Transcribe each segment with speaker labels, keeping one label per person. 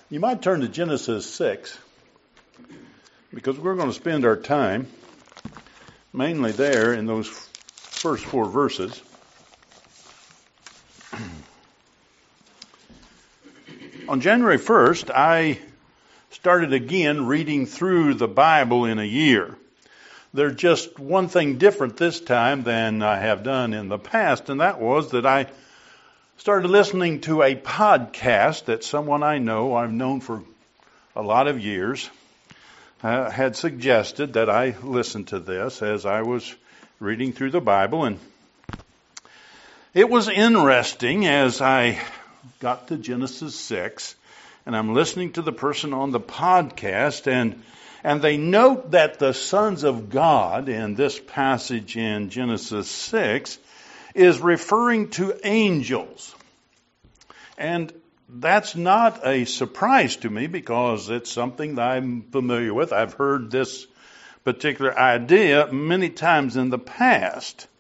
Speaker 1: You might turn to Genesis 6, because we're going to spend our time mainly there in those first 4 verses. On January 1st, I started again reading through the Bible in a year. There's just one thing different this time than I have done in the past, and that was that I started listening to a podcast that someone I know, I've known for a lot of years, had suggested that I listen to this as I was reading through the Bible. And it was interesting as I got to Genesis 6, and I'm listening to the person on the podcast, and they note that the sons of God in this passage in Genesis 6 is referring to angels. And that's not a surprise to me because it's something that I'm familiar with. I've heard this particular idea many times in the past.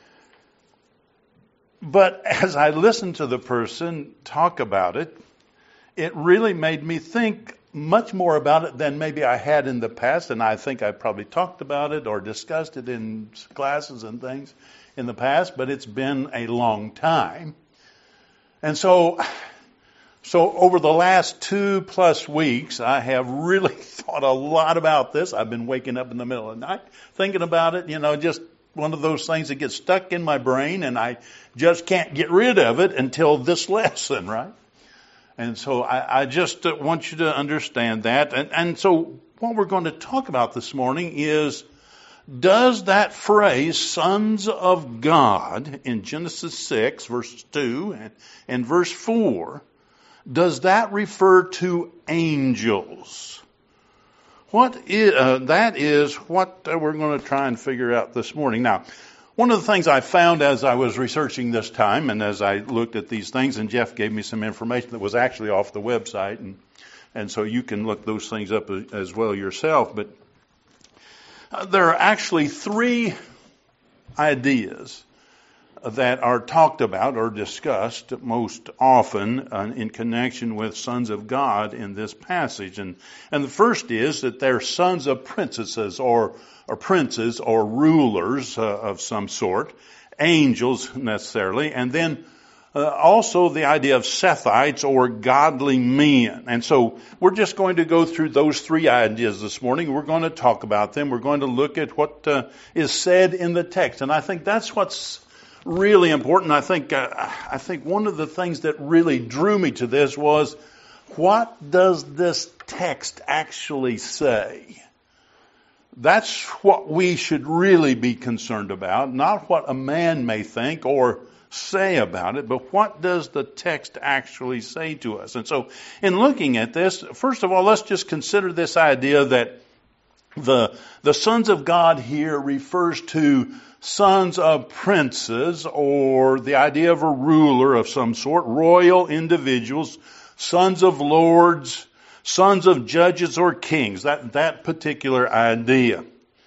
Speaker 1: But as I listened to the person talk about it, it really made me think much more about it than maybe I had in the past. And I think I probably talked about it or discussed it in classes and things in the past, but it's been a long time. And so over the last 2+ weeks, I have really thought a lot about this. I've been waking up in the middle of the night thinking about it, just one of those things that gets stuck in my brain, and I just can't get rid of it until this lesson, right? And so I just want you to understand that. And so what we're going to talk about this morning is, does that phrase, sons of God, in Genesis 6, verses 2 and verse 4, does that refer to angels? That is what we're going to try and figure out this morning. Now, one of the things I found as I was researching this time and as I looked at these things, and Jeff gave me some information that was actually off the website, and so you can look those things up as well yourself, but there are actually 3 ideas that are talked about or discussed most often in connection with sons of God in this passage. And the first is that they're sons of princesses or princes or rulers of some sort, angels necessarily, and then also the idea of Sethites or godly men. And so we're just going to go through those 3 ideas this morning. We're going to talk about them. We're going to look at what is said in the text. And I think that's what's really important. I think one of the things that really drew me to this was, what does this text actually say? That's what we should really be concerned about, not what a man may think or say about it, but what does the text actually say to us? And so in looking at this, first of all, let's just consider this idea that the sons of God here refers to sons of princes, or the idea of a ruler of some sort, royal individuals, sons of lords, sons of judges or kings, that particular idea.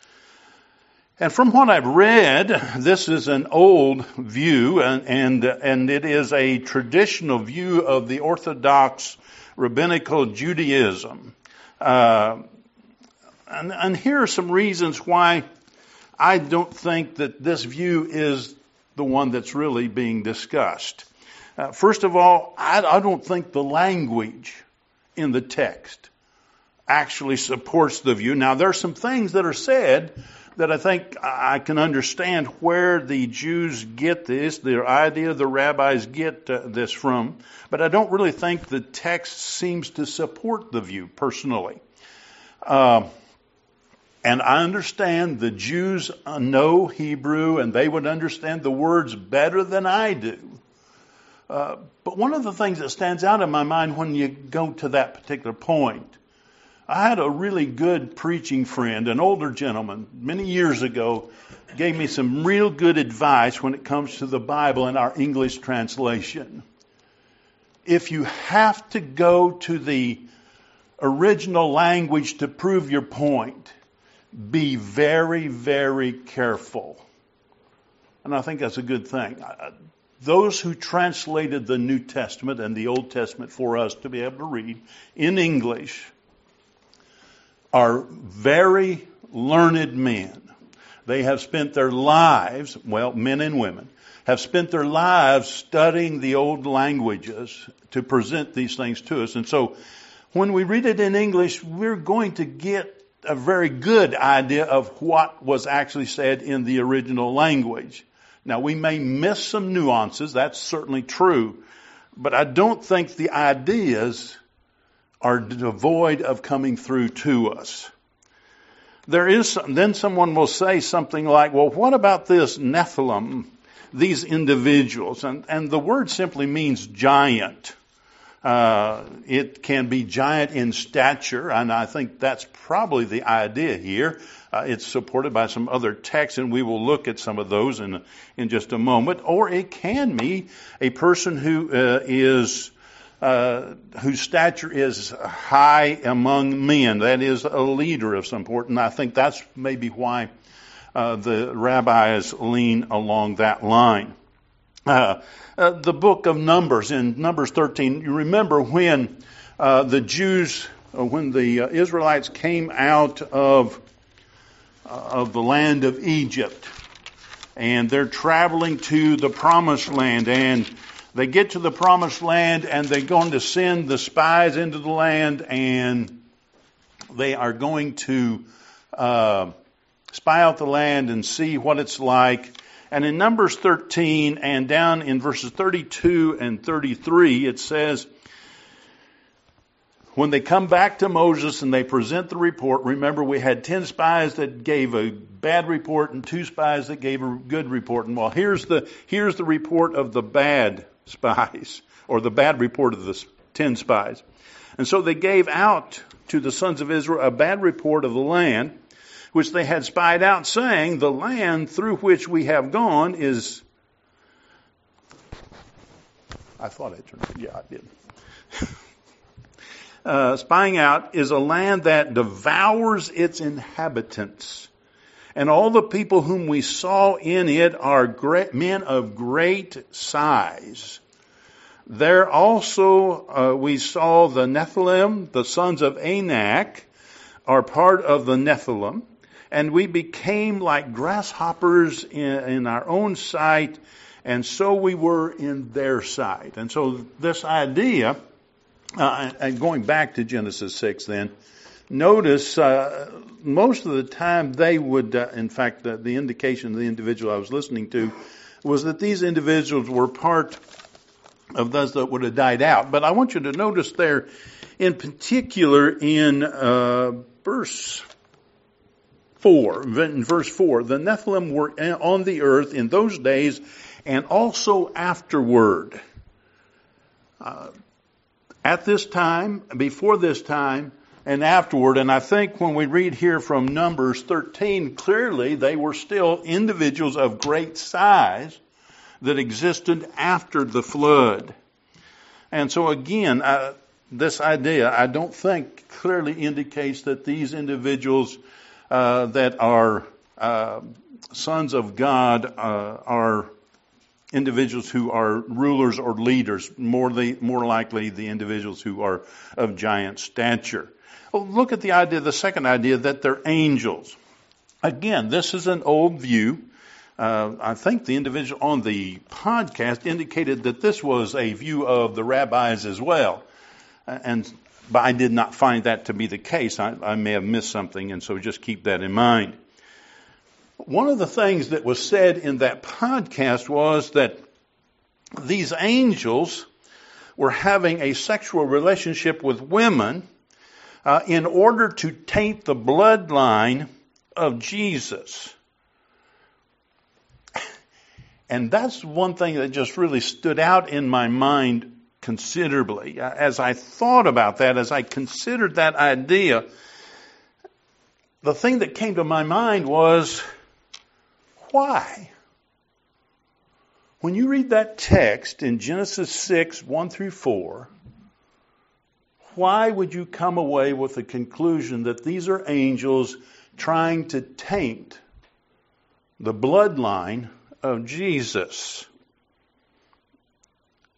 Speaker 1: And from what I've read, this is an old view, and it is a traditional view of the Orthodox rabbinical Judaism. And here are some reasons why I don't think that this view is the one that's really being discussed. First of all, I don't think the language in the text actually supports the view. Now, there are some things that are said that I think I can understand where the Jews get this, the idea the rabbis get this from, but I don't really think the text seems to support the view personally. And I understand the Jews know Hebrew and they would understand the words better than I do. But one of the things that stands out in my mind when you go to that particular point, I had a really good preaching friend, an older gentleman, many years ago, gave me some real good advice when it comes to the Bible and our English translation. If you have to go to the original language to prove your point, be very, very careful. And I think that's a good thing. those who translated the New Testament and the Old Testament for us to be able to read in English are very learned men. They have spent their lives, well, men and women, have spent their lives studying the old languages to present these things to us. And so when we read it in English, we're going to get a very good idea of what was actually said in the original language. Now, we may miss some nuances. That's certainly true. But I don't think the ideas are devoid of coming through to us. Then someone will say something like, well, what about this Nephilim, these individuals? And the word simply means giant. It can be giant in stature, and I think that's probably the idea here. It's supported by some other texts, and we will look at some of those in just a moment. Or it can be a person whose stature is high among men. That is a leader of some sort, and I think that's maybe why the rabbis lean along that line. The book of Numbers, in Numbers 13, you remember when the Jews, when the Israelites came out of the land of Egypt, and they're traveling to the Promised Land, and they get to the Promised Land, and they're going to send the spies into the land, and they are going to spy out the land and see what it's like. And in Numbers 13 and down in verses 32 and 33, it says, when they come back to Moses and they present the report, remember we had 10 spies that gave a bad report and 2 spies that gave a good report. And well, here's the report of the bad spies, or the bad report of the 10 spies. And so they gave out to the sons of Israel a bad report of the land, which they had spied out, saying, the land through which we have gone is... I thought I turned it. Yeah, I did. Spying out is a land that devours its inhabitants. And all the people whom we saw in it are men of great size. There also we saw the Nephilim, the sons of Anak, are part of the Nephilim. And we became like grasshoppers in our own sight, and so we were in their sight. And so this idea, and going back to Genesis 6 then, notice most of the time they would, in fact, the indication of the individual I was listening to was that these individuals were part of those that would have died out. But I want you to notice there, in particular in verse 4, in verse 4, the Nephilim were on the earth in those days and also afterward. At this time, before this time, and afterward. And I think when we read here from Numbers 13, clearly they were still individuals of great size that existed after the flood. And so again, this idea, I don't think clearly indicates that these individuals that are sons of God are individuals who are rulers or leaders, more likely the individuals who are of giant stature. Well, look at the idea, the second idea, that they're angels. Again, this is an old view. I think the individual on the podcast indicated that this was a view of the rabbis as well. But I did not find that to be the case. I may have missed something, and so just keep that in mind. One of the things that was said in that podcast was that these angels were having a sexual relationship with women in order to taint the bloodline of Jesus. And that's one thing that just really stood out in my mind considerably. As I thought about that, as I considered that idea, the thing that came to my mind was, why? When you read that text in Genesis 6, 1 through 4, why would you come away with the conclusion that these are angels trying to taint the bloodline of Jesus?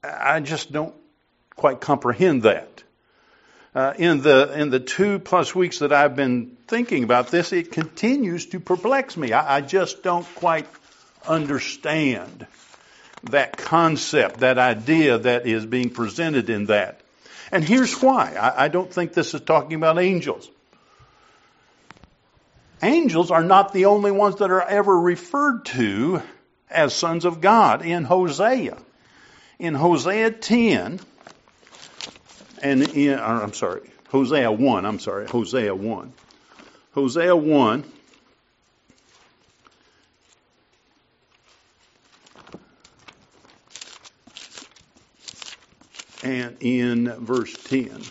Speaker 1: I just don't quite comprehend that. In the 2+ weeks that I've been thinking about this, it continues to perplex me. I just don't quite understand that concept, that idea that is being presented in that. And here's why. I don't think this is talking about angels. Angels are not the only ones that are ever referred to as sons of God. In Hosea 10, and Hosea 1, Hosea 1, and in verse 10.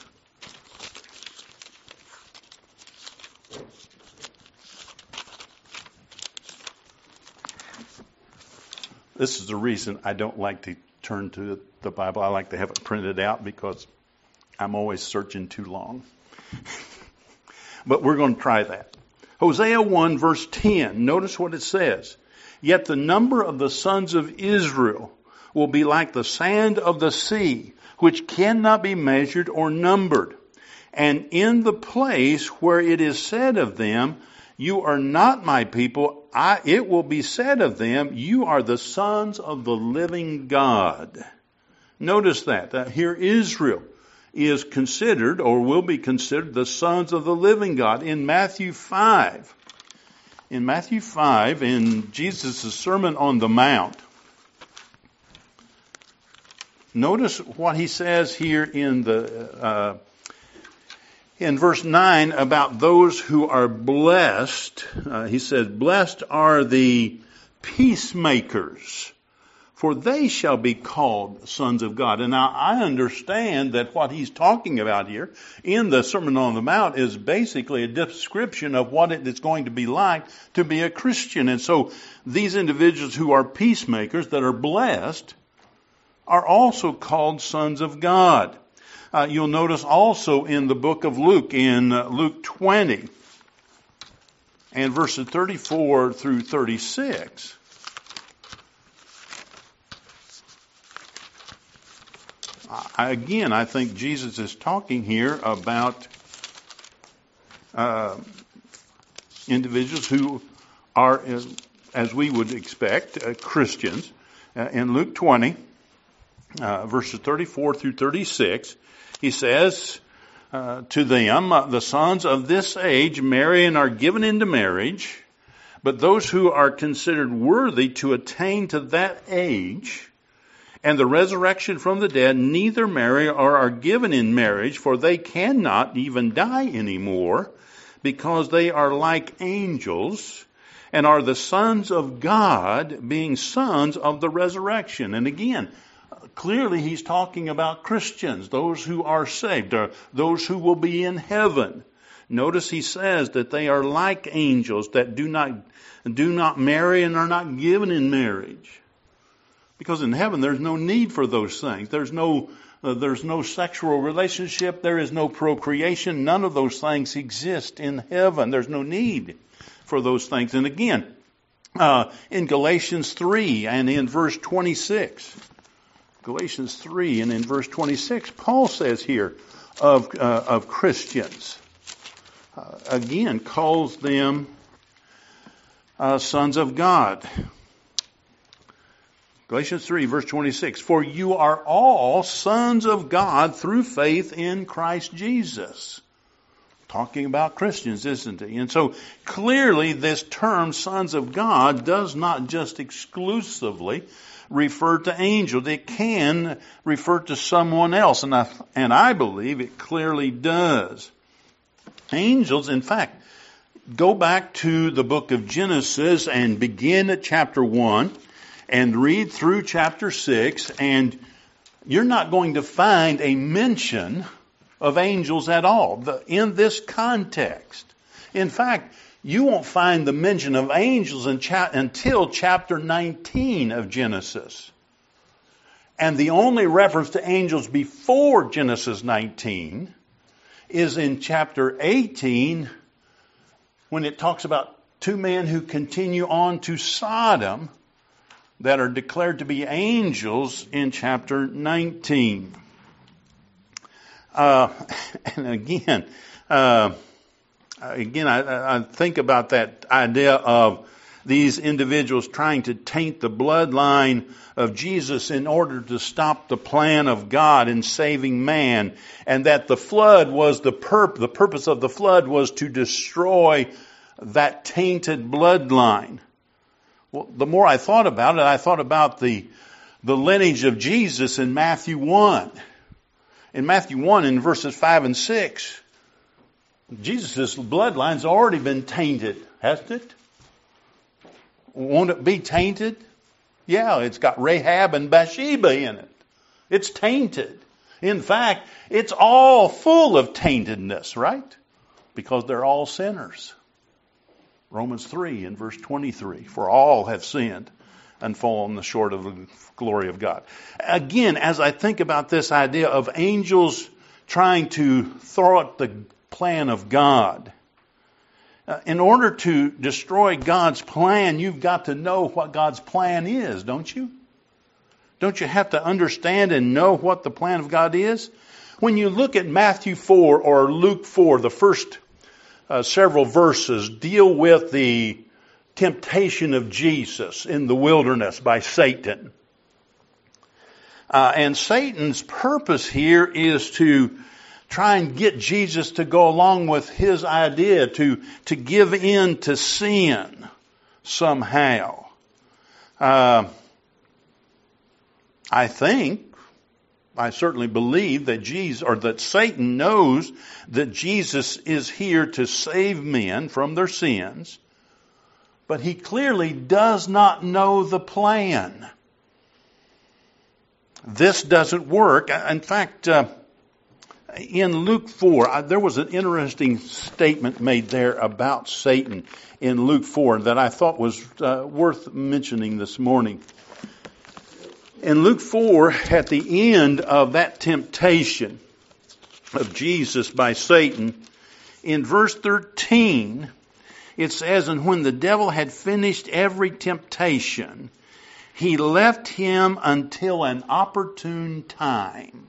Speaker 1: This is the reason I don't like to turn to the Bible. I like to have it printed out because I'm always searching too long. But we're going to try that. Hosea 1 verse 10. Notice what it says. Yet the number of the sons of Israel will be like the sand of the sea, which cannot be measured or numbered. And in the place where it is said of them, you are not my people, it will be said of them, you are the sons of the living God. Notice that here Israel is considered, or will be considered, the sons of the living God. In Matthew 5, in Jesus' Sermon on the Mount, notice what he says here in verse 9 about those who are blessed. He says, blessed are the peacemakers, for they shall be called sons of God. And now I understand that what he's talking about here in the Sermon on the Mount is basically a description of what it is going to be like to be a Christian. And so these individuals who are peacemakers, that are blessed, are also called sons of God. You'll notice also in the book of Luke, in Luke 20, and verses 34 through 36, again, I think Jesus is talking here about individuals who are, as we would expect, Christians. In Luke 20, verses 34 through 36, he says to them, the sons of this age marry and are given into marriage, but those who are considered worthy to attain to that age and the resurrection from the dead neither marry or are given in marriage, for they cannot even die anymore, because they are like angels and are the sons of God, being sons of the resurrection. And again, clearly he's talking about Christians, those who are saved, or those who will be in heaven. Notice he says that they are like angels that do not marry and are not given in marriage. Because in heaven there's no need for those things. There's no sexual relationship. There is no procreation. None of those things exist in heaven. There's no need for those things. And again, in Galatians 3 and in verse 26, Galatians 3 and in verse 26, Paul says here of Christians, again calls them sons of God. Galatians 3 verse 26, for you are all sons of God through faith in Christ Jesus. Talking about Christians, isn't he? And so clearly this term sons of God does not just exclusively refer to angels. It can refer to someone else, and I believe it clearly does. Angels, in fact, go back to the book of Genesis and begin at chapter 1 and read through chapter 6, and you're not going to find a mention of angels at all in this context. In fact, you won't find the mention of angels until chapter 19 of Genesis. And the only reference to angels before Genesis 19 is in chapter 18, when it talks about two men who continue on to Sodom. that are declared to be angels in chapter 19. And again, I think about that idea of these individuals trying to taint the bloodline of Jesus in order to stop the plan of God in saving man, and that the flood was the purpose of the flood was to destroy that tainted bloodline. Well, the more I thought about it, I thought about the lineage of Jesus in Matthew 1. In Matthew 1, in verses 5 and 6, Jesus' bloodline's already been tainted, hasn't it? Won't it be tainted? Yeah, it's got Rahab and Bathsheba in it. It's tainted. In fact, it's all full of taintedness, right? Because they're all sinners. Romans 3 and verse 23, for all have sinned and fallen short of the glory of God. Again, as I think about this idea of angels trying to thwart the plan of God, in order to destroy God's plan, you've got to know what God's plan is, don't you? Don't you have to understand and know what the plan of God is? When you look at Matthew 4 or Luke 4, the first several verses deal with the temptation of Jesus in the wilderness by Satan. And Satan's purpose here is to try and get Jesus to go along with his idea, to give in to sin somehow. I certainly believe that Satan knows that Jesus is here to save men from their sins, but he clearly does not know the plan. This doesn't work. In fact, in Luke 4, there was an interesting statement made there about Satan in Luke 4 that I thought was worth mentioning this morning. In Luke 4, at the end of that temptation of Jesus by Satan, in verse 13, it says, and when the devil had finished every temptation, he left him until an opportune time.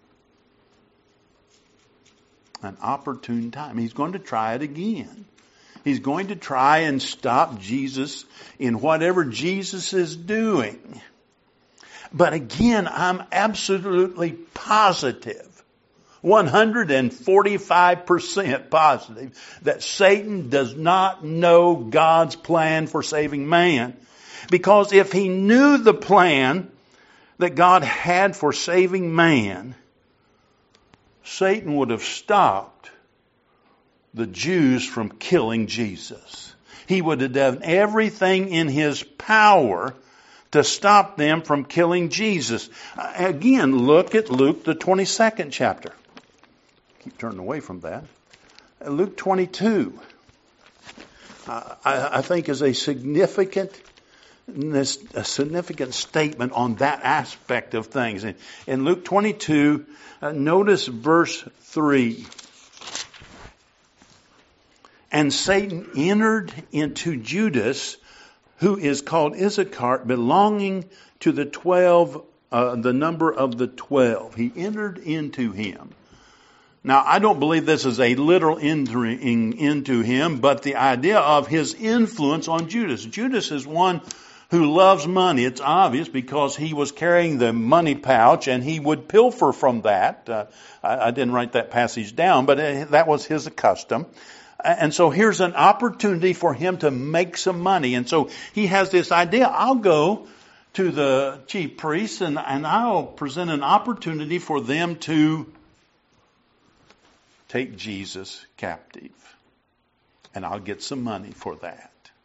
Speaker 1: An opportune time. He's going to try it again. He's going to try and stop Jesus in whatever Jesus is doing. But again, I'm absolutely positive, 145% positive, that Satan does not know God's plan for saving man. Because if he knew the plan that God had for saving man, Satan would have stopped the Jews from killing Jesus. He would have done everything in his power to stop them from killing Jesus. Again, look at Luke, the 22nd chapter. Keep turning away from that. Luke 22, I think is a significant statement on that aspect of things. In Luke 22, notice verse 3. And Satan entered into Judas, who is called Issachar, belonging to the 12, the number of the 12. He entered into him. Now, I don't believe this is a literal entering into him, but the idea of his influence on Judas. Judas is one who loves money. It's obvious because he was carrying the money pouch and he would pilfer from that. I didn't write that passage down, but that was his custom. And so here's an opportunity for him to make some money. And so he has this idea, I'll go to the chief priests and I'll present an opportunity for them to take Jesus captive. And I'll get some money for that.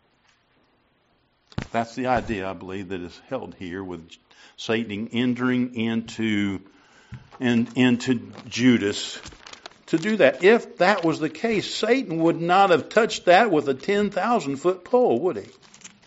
Speaker 1: That's the idea, I believe, that is held here with Satan entering into Judas to do that. If that was the case, Satan would not have touched that with a 10,000-foot pole, would he?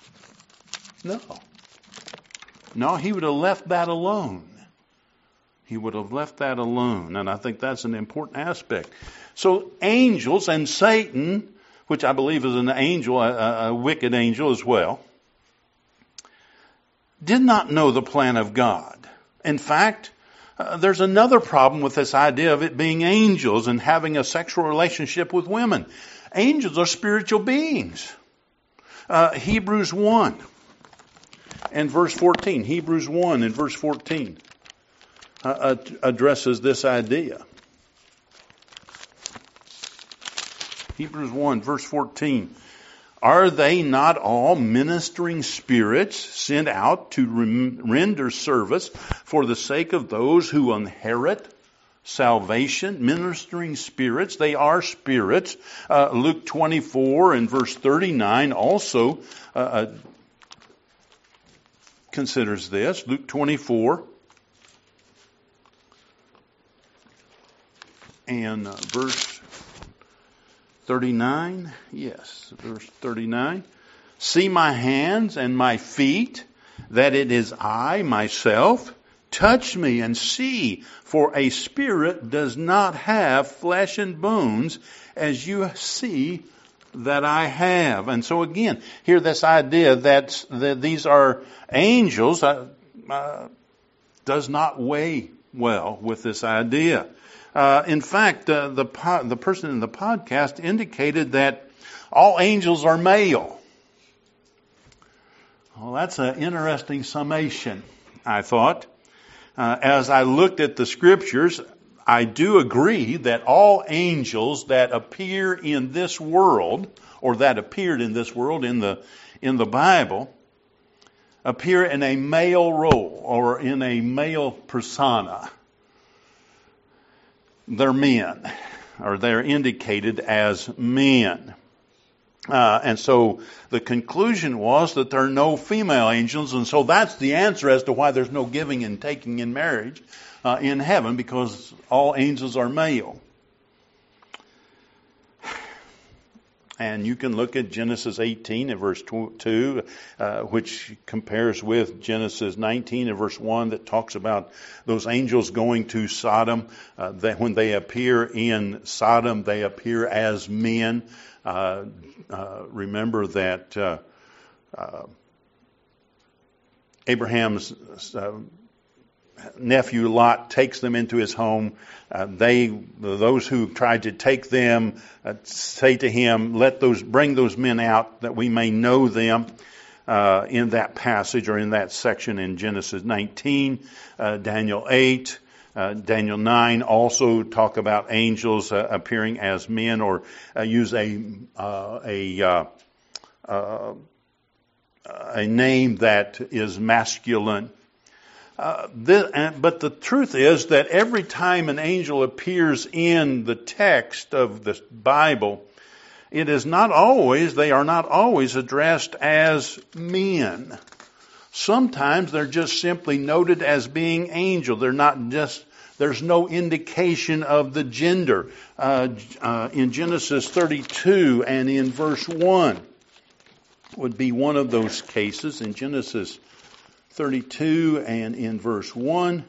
Speaker 1: No, he would have left that alone. He would have left that alone. And I think that's an important aspect. So angels and Satan, which I believe is an angel, a wicked angel as well, did not know the plan of God. In fact, there's another problem with this idea of it being angels and having a sexual relationship with women. Angels are spiritual beings. Hebrews 1 and verse 14. Hebrews 1 and verse 14 addresses this idea. Hebrews 1 verse 14. Are they not all ministering spirits sent out to render service for the sake of those who inherit salvation? Ministering spirits, they are spirits. Luke 24 and verse 39 also considers this. Luke 24 and verse 39, yes, verse 39. See my hands and my feet, that it is I myself. Touch me and see, for a spirit does not have flesh and bones, as you see that I have. And so again, here this idea that these are angels does not weigh well with this idea. In fact, the person in the podcast indicated that all angels are male. Well, that's an interesting summation, I thought. As I looked at the scriptures, I do agree that all angels that appear in this world, or that appeared in this world in the Bible, appear in a male role or in a male persona. They're men, or they're indicated as men. And so the conclusion was that there are no female angels, and so that's the answer as to why there's no giving and taking in marriage in heaven, because all angels are male. And you can look at Genesis 18 and verse 2, which compares with Genesis 19 and verse 1 that talks about those angels going to Sodom. That when they appear in Sodom, they appear as men. Remember that Abraham's nephew Lot takes them into his home. Those who tried to take them say to him, bring those men out that we may know them. In that passage or in that section in Genesis 19, Daniel 8, Daniel 9 also talk about angels appearing as men, or use a name that is masculine. But the truth is that every time an angel appears in the text of the Bible, they are not always addressed as men. Sometimes they're just simply noted as being angel. There's no indication of the gender. In Genesis 32 and in verse 1 would be one of those cases. In Genesis 32 and in verse 1.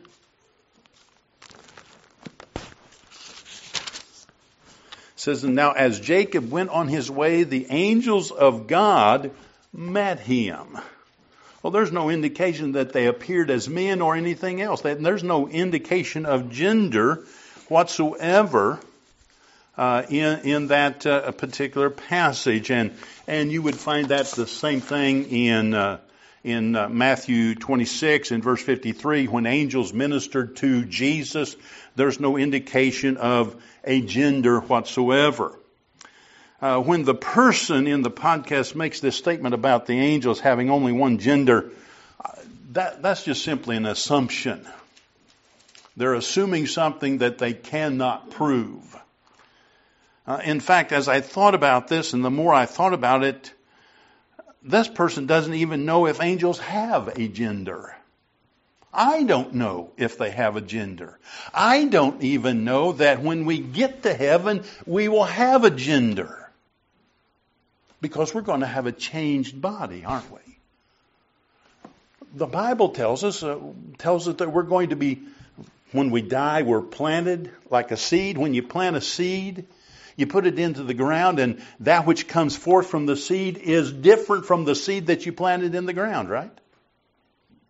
Speaker 1: It says, and now as Jacob went on his way, the angels of God met him. Well, there's no indication that they appeared as men or anything else. There's no indication of gender whatsoever in that particular passage. And you would find that's the same thing in Matthew 26 and verse 53, when angels ministered to Jesus, there's no indication of a gender whatsoever. When the person in the podcast makes this statement about the angels having only one gender, that's just simply an assumption. They're assuming something that they cannot prove. In fact, as I thought about this, and the more I thought about it, this person doesn't even know if angels have a gender. I don't know if they have a gender. I don't even know that when we get to heaven, we will have a gender. Because we're going to have a changed body, aren't we? The Bible tells us that we're going to be, when we die, we're planted like a seed. When you plant a seed, you put it into the ground, and that which comes forth from the seed is different from the seed that you planted in the ground, right?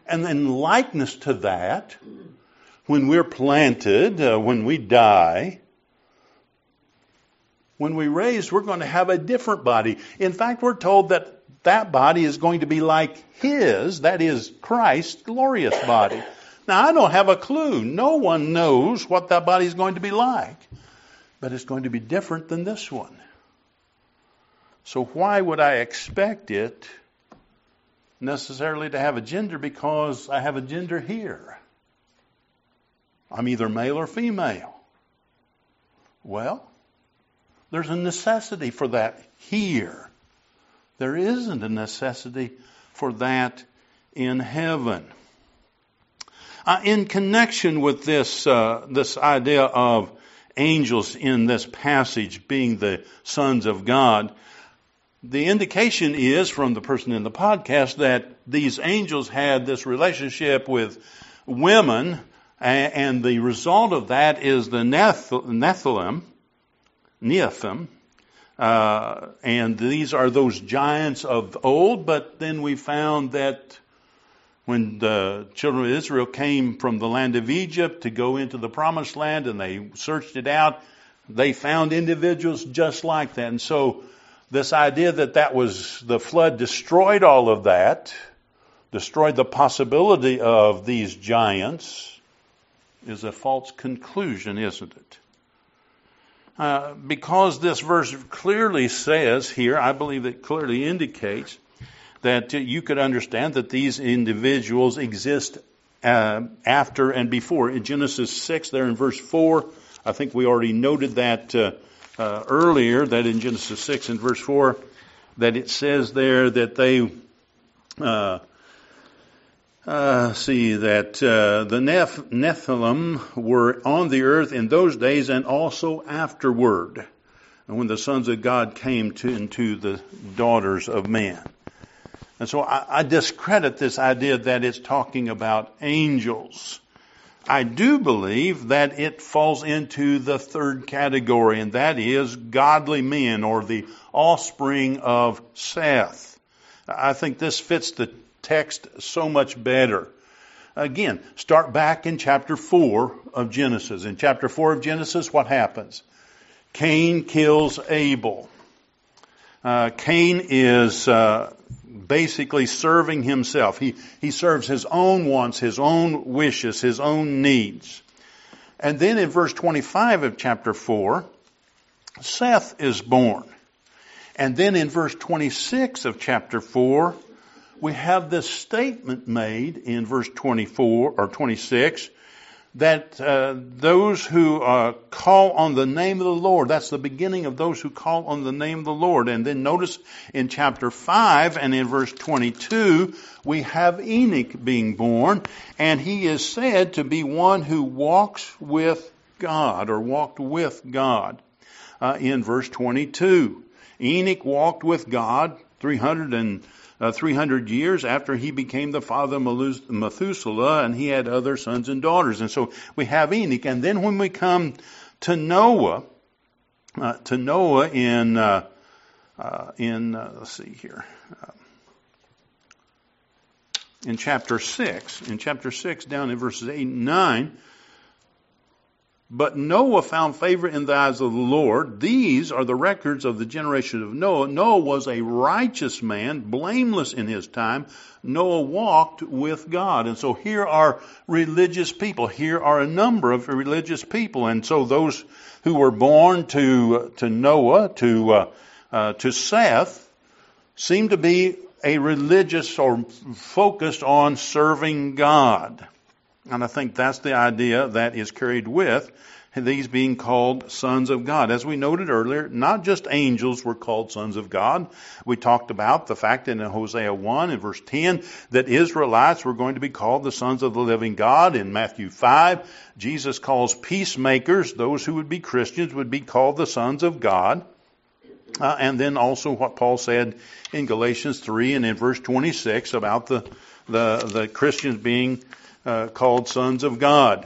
Speaker 1: And in likeness to that, when we're planted, when we die, when we raise, we're going to have a different body. In fact, we're told that that body is going to be like His, that is Christ's glorious body. Now, I don't have a clue. No one knows what that body is going to be like. But it's going to be different than this one. So why would I expect it necessarily to have a gender? Because I have a gender here. I'm either male or female. Well, there's a necessity for that here. There isn't a necessity for that in heaven. In connection with this idea of angels in this passage being the sons of God, the indication is from the person in the podcast that these angels had this relationship with women, and the result of that is the Nephilim, and these are those giants of old. But then we found that when the children of Israel came from the land of Egypt to go into the promised land and they searched it out, they found individuals just like that. And so this idea that was the flood destroyed all of that, destroyed the possibility of these giants, is a false conclusion, isn't it? Because this verse clearly says here, I believe it clearly indicates that you could understand that these individuals exist after and before. In Genesis 6, there in verse 4, I think we already noted that earlier, that in Genesis 6 and verse 4, that it says there that they the Nephilim were on the earth in those days and also afterward, and when the sons of God came into the daughters of man. And so I discredit this idea that it's talking about angels. I do believe that it falls into the third category, and that is godly men, or the offspring of Seth. I think this fits the text so much better. Again, start back in chapter 4 of Genesis. In chapter 4 of Genesis, what happens? Cain kills Abel. Cain is basically serving himself. He serves his own wants, his own wishes, his own needs. And then in verse 25 of chapter 4, Seth is born. And then in verse 26 of chapter 4, we have this statement made in verse 24 or 26 that those who call on the name of the Lord, that's the beginning of those who call on the name of the Lord. And then notice in chapter 5 and in verse 22, we have Enoch being born, and he is said to be one who walks with God, or walked with God, in verse 22. Enoch walked with God 300 years after he became the father of Methuselah, and he had other sons and daughters. And so we have Enoch. And then when we come to Noah, in let's see here, in chapter 6, down in verses 8 and 9, but Noah found favor in the eyes of the Lord. These are the records of the generation of Noah. Noah was a righteous man, blameless in his time. Noah walked with God. And so here are religious people. Here are a number of religious people. And so those who were born to Noah, to Seth, seem to be a religious or focused on serving God. And I think that's the idea that is carried with these being called sons of God. As we noted earlier, not just angels were called sons of God. We talked about the fact in Hosea 1 and verse 10 that Israelites were going to be called the sons of the living God. In Matthew 5, Jesus calls peacemakers, those who would be Christians, would be called the sons of God. And then also what Paul said in Galatians 3 and in verse 26 about the Christians being called sons of God.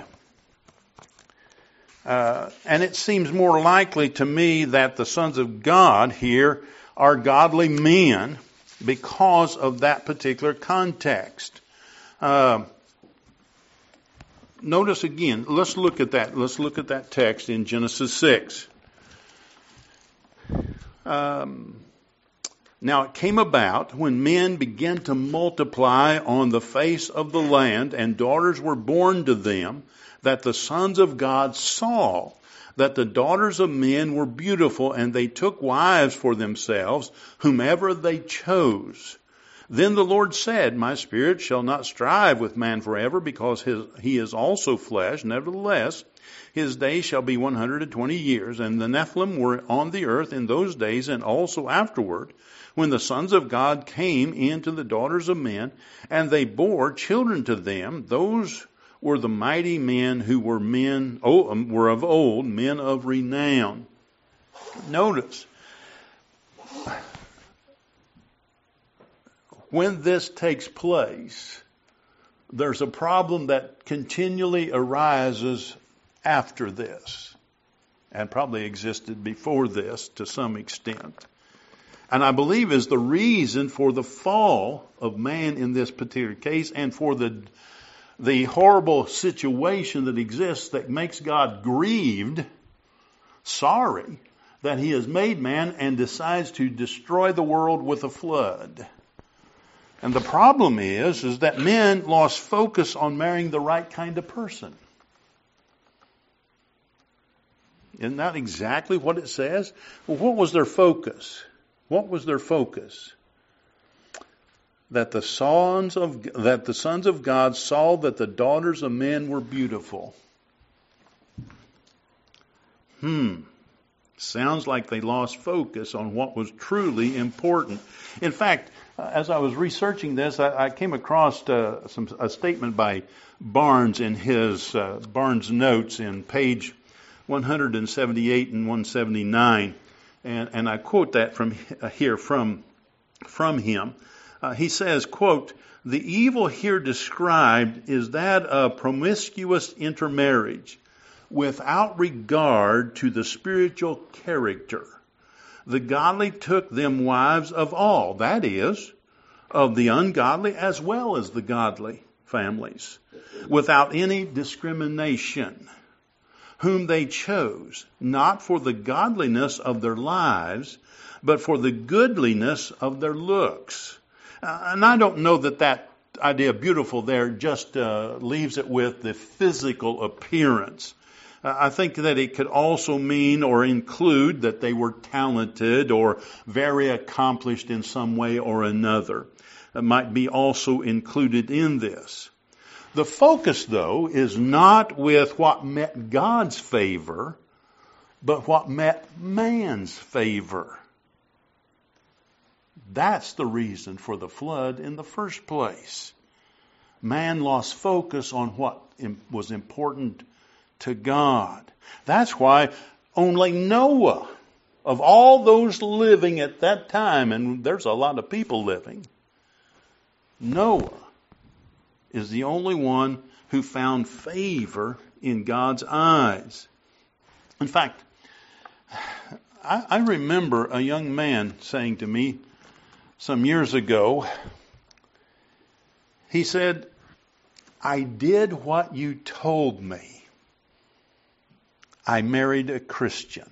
Speaker 1: And it seems more likely to me that the sons of God here are godly men because of that particular context. Notice again, let's look at that. Let's look at that text in Genesis 6. Now it came about when men began to multiply on the face of the land, and daughters were born to them, that the sons of God saw that the daughters of men were beautiful, and they took wives for themselves, whomever they chose. Then the Lord said, My spirit shall not strive with man forever, because he is also flesh. Nevertheless, his days shall be 120 years. And the Nephilim were on the earth in those days, and also afterward, when the sons of God came into the daughters of men, and they bore children to them. Those were the mighty men who were of old, men of renown. Notice, when this takes place, there's a problem that continually arises after this, and probably existed before this to some extent. And I believe is the reason for the fall of man in this particular case, and for the horrible situation that exists that makes God grieved, sorry, that he has made man and decides to destroy the world with a flood. And the problem is that men lost focus on marrying the right kind of person. Isn't that exactly what it says? Well, what was their focus? What was their focus? That the sons of God saw that the daughters of men were beautiful. Sounds like they lost focus on what was truly important. In fact, as I was researching this, I came across a statement by Barnes in his Barnes Notes in page 178 and 179. And I quote that from him. He says, quote, the evil here described is that of promiscuous intermarriage without regard to the spiritual character. The godly took them wives of all, that is, of the ungodly as well as the godly families, without any discrimination, whom they chose, not for the godliness of their lives, but for the goodliness of their looks. And I don't know that idea of beautiful there just leaves it with the physical appearance. I think that it could also mean or include that they were talented or very accomplished in some way or another. That might be also included in this. The focus, though, is not with what met God's favor, but what met man's favor. That's the reason for the flood in the first place. Man lost focus on what was important to God. That's why only Noah, of all those living at that time, and there's a lot of people living, Noah is the only one who found favor in God's eyes. In fact, I remember a young man saying to me some years ago, he said, I did what you told me. I married a Christian.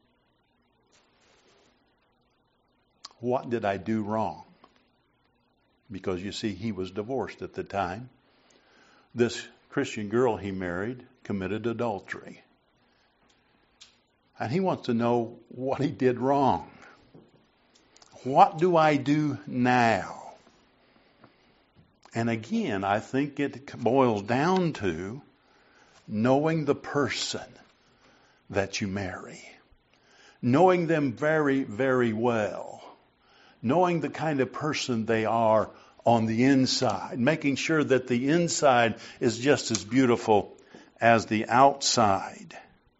Speaker 1: What did I do wrong? Because you see, he was divorced at the time. This Christian girl he married committed adultery. And he wants to know what he did wrong. What do I do now? And again, I think it boils down to knowing the person that you marry. Knowing them very, very well. Knowing the kind of person they are on the inside. Making sure that the inside is just as beautiful as the outside.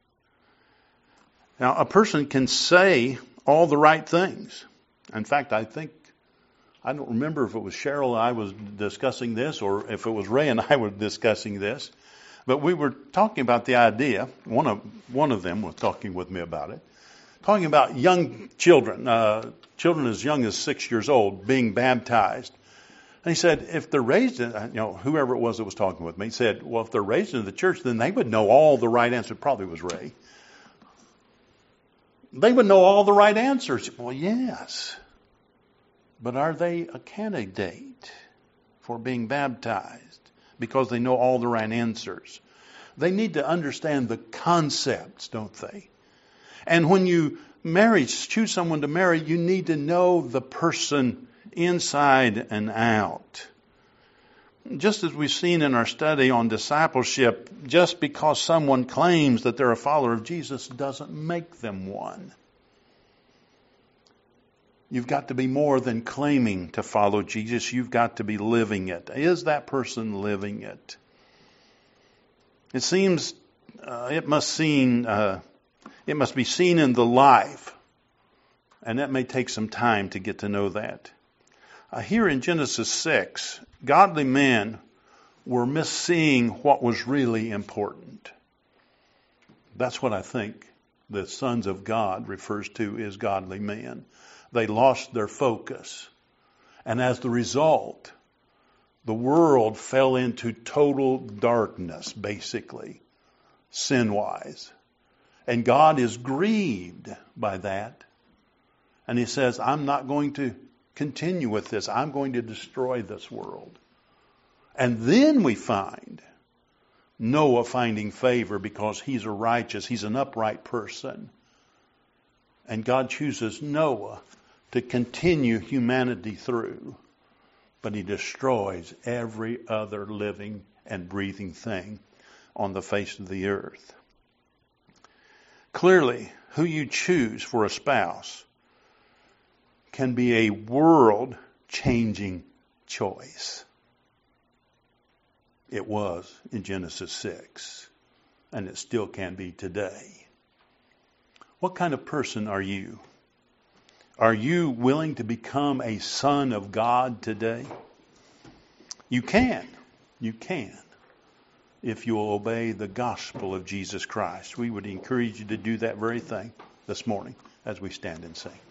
Speaker 1: Now, a person can say all the right things. In fact, I don't remember if it was Cheryl and I was discussing this or if it was Ray and I were discussing this. But we were talking about the idea, one of them was talking with me about it, talking about young children, children as young as 6 years old being baptized. And he said, if they're raised in, whoever it was that was talking with me, said, well, if they're raised in the church, then they would know all the right answers. It probably was Ray. They would know all the right answers. Well, yes. But are they a candidate for being baptized because they know all the right answers? They need to understand the concepts, don't they? And when you choose someone to marry, you need to know the person inside and out. Just as we've seen in our study on discipleship, just because someone claims that they're a follower of Jesus doesn't make them one. You've got to be more than claiming to follow Jesus. You've got to be living it. Is that person living it? It seems it must be seen in the life, and that may take some time to get to know that. Here in Genesis 6, godly men were misseeing what was really important. That's what I think the sons of God refers to as godly men. They lost their focus. And as the result, the world fell into total darkness, basically, sin-wise. And God is grieved by that. And He says, I'm not going to continue with this. I'm going to destroy this world. And then we find Noah finding favor because he's he's an upright person. And God chooses Noah to continue humanity through. But He destroys every other living and breathing thing on the face of the earth. Clearly, who you choose for a spouse can be a world-changing choice. It was in Genesis 6, and it still can be today. What kind of person are you? Are you willing to become a son of God today? You can. You can. If you will obey the gospel of Jesus Christ. We would encourage you to do that very thing this morning as we stand and sing.